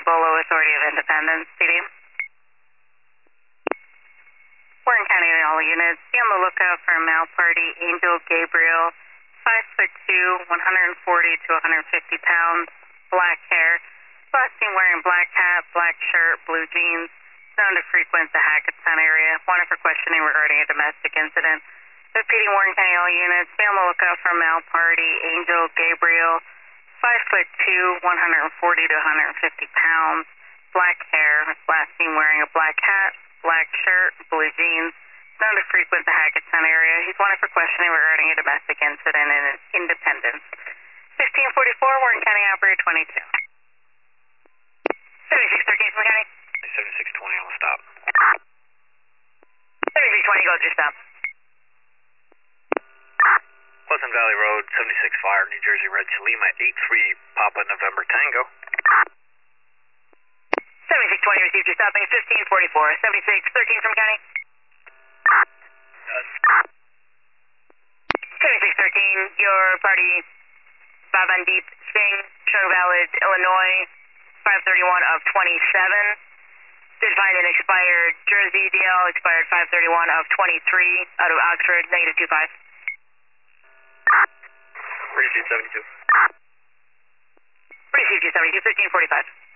Bolo Authority of Independence, CD. Warren County, all units, be on the lookout for a male party, Angel Gabriel, 5'2", 140 to 150 pounds, black hair, last seen wearing black hat, black shirt, blue jeans, known to frequent the Hackettstown area, wanted for questioning regarding a domestic incident. Repeating, Warren County, all units, be on the lookout for a male party, Angel Gabriel, 5'2", 140 to 150 pounds, black hair, last seen wearing a black hat, black shirt, blue jeans, known to frequent the Hackettstown area. He's wanted for questioning regarding a domestic incident in Independence. 1544, Warren County, operator 22. 7613 from County. 7620 on the stop. 7620, go to your stop. Pleasant Valley Road, 76 Fire, New Jersey, Red Lima, 83 Papa November Tango. 7620 received your stopping, 1544. 7613 from County. 7613, your party, Babandeep Singh, Sugar Valley, Illinois, 531 of 27. Did find an expired Jersey DL, expired 531 of 23 out of Oxford, -25. Received 72. Received you 72, 1545.